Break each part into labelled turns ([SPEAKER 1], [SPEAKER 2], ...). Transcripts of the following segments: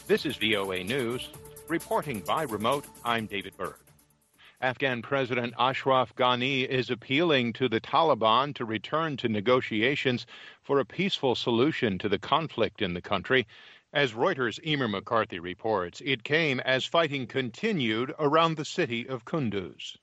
[SPEAKER 1] This is VOA News. Reporting by remote, I'm David Byrd. Afghan President Ashraf Ghani is appealing to the Taliban to return to negotiations for a peaceful solution to the conflict in the country. As Reuters' Emer McCarthy reports, it came as fighting continued around the city of Kunduz.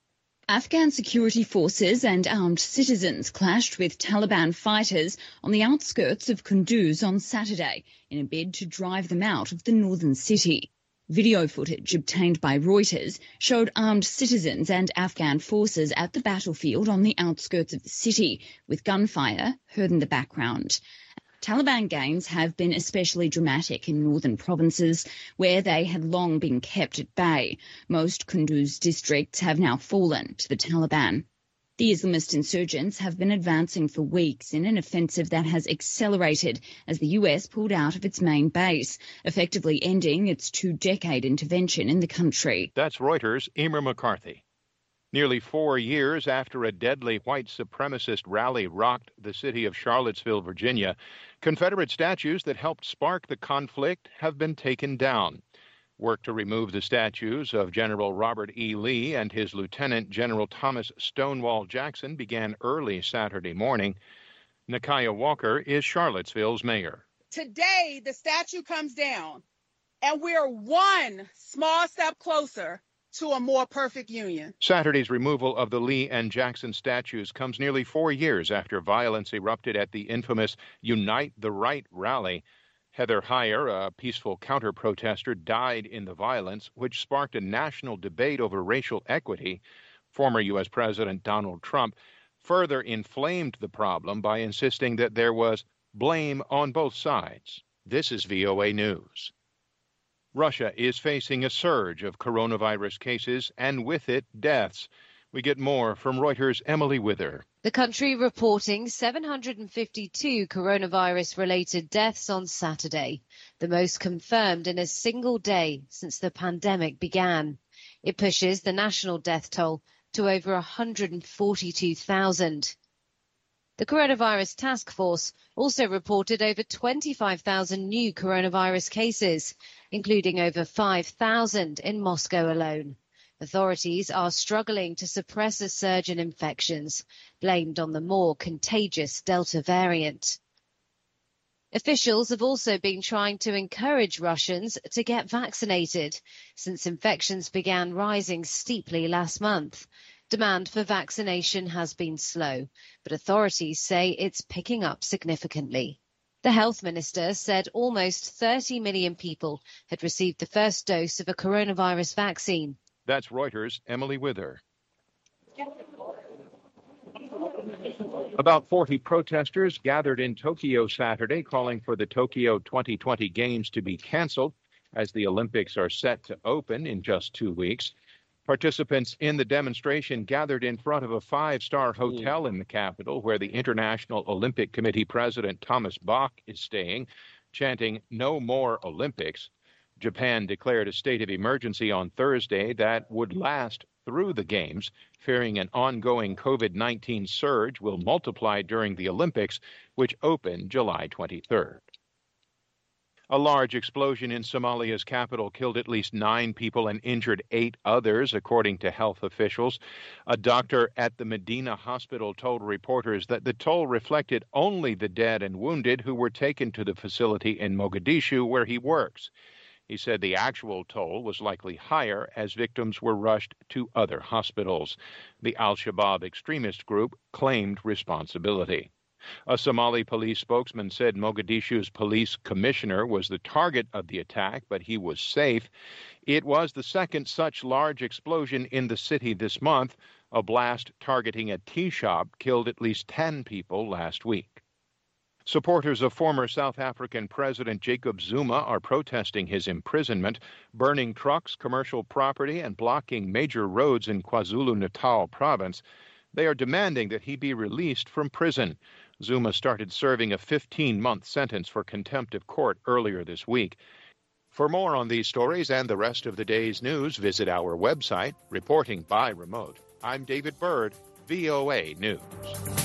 [SPEAKER 2] Afghan security forces and armed citizens clashed with Taliban fighters on the outskirts of Kunduz on Saturday in a bid to drive them out of the northern city. Video footage obtained by Reuters showed armed citizens and Afghan forces at the battlefield on the outskirts of the city, with gunfire heard in the background. Taliban gains have been especially dramatic in northern provinces, where they had long been kept at bay. Most Kunduz districts have now fallen to the Taliban. The Islamist insurgents have been advancing for weeks in an offensive that has accelerated as the US pulled out of its main base, effectively ending its two-decade intervention in the country.
[SPEAKER 1] That's Reuters' Emer McCarthy. Nearly 4 years after a deadly white supremacist rally rocked the city of Charlottesville, Virginia, Confederate statues that helped spark the conflict have been taken down. Work to remove the statues of General Robert E. Lee and his Lieutenant General Thomas Stonewall Jackson began early Saturday morning. Nakia Walker is Charlottesville's mayor.
[SPEAKER 3] Today, the statue comes down, and we're one small step closer to a more perfect union.
[SPEAKER 1] Saturday's removal of the Lee and Jackson statues comes nearly 4 years after violence erupted at the infamous Unite the Right rally. Heather Heyer, a peaceful counter-protester, died in the violence, which sparked a national debate over racial equity. Former U.S. President Donald Trump further inflamed the problem by insisting that there was blame on both sides. This is VOA News. Russia is facing a surge of coronavirus cases and with it, deaths. We get more from Reuters' Emily Wither.
[SPEAKER 4] The country reporting 752 coronavirus-related deaths on Saturday, the most confirmed in a single day since the pandemic began. It pushes the national death toll to over 142,000. The Coronavirus Task Force also reported over 25,000 new coronavirus cases, including over 5,000 in Moscow alone. Authorities are struggling to suppress a surge in infections, blamed on the more contagious Delta variant. Officials have also been trying to encourage Russians to get vaccinated, since infections began rising steeply last month. Demand for vaccination has been slow, but authorities say it's picking up significantly. The health minister said almost 30 million people had received the first dose of a coronavirus vaccine.
[SPEAKER 1] That's Reuters' Emily Wither. About 40 protesters gathered in Tokyo Saturday, calling for the Tokyo 2020 Games to be canceled as the Olympics are set to open in just 2 weeks. Participants in the demonstration gathered in front of a 5-star hotel in the capital, where the International Olympic Committee President Thomas Bach is staying, chanting, "No more Olympics." Japan declared a state of emergency on Thursday that would last through the Games, fearing an ongoing COVID-19 surge will multiply during the Olympics, which open July 23rd. A large explosion in Somalia's capital killed at least 9 people and injured 8 others, according to health officials. A doctor at the Medina hospital told reporters that the toll reflected only the dead and wounded who were taken to the facility in Mogadishu, where he works. He said the actual toll was likely higher as victims were rushed to other hospitals. The Al-Shabaab extremist group claimed responsibility. A Somali police spokesman said Mogadishu's police commissioner was the target of the attack, but he was safe. It was the second such large explosion in the city this month. A blast targeting a tea shop killed at least 10 people last week. Supporters of former South African President Jacob Zuma are protesting his imprisonment, burning trucks, commercial property, and blocking major roads in KwaZulu-Natal province. They are demanding that he be released from prison. Zuma started serving a 15-month sentence for contempt of court earlier this week. For more on these stories and the rest of the day's news, visit our website, Reporting by Remote. I'm David Byrd, VOA News.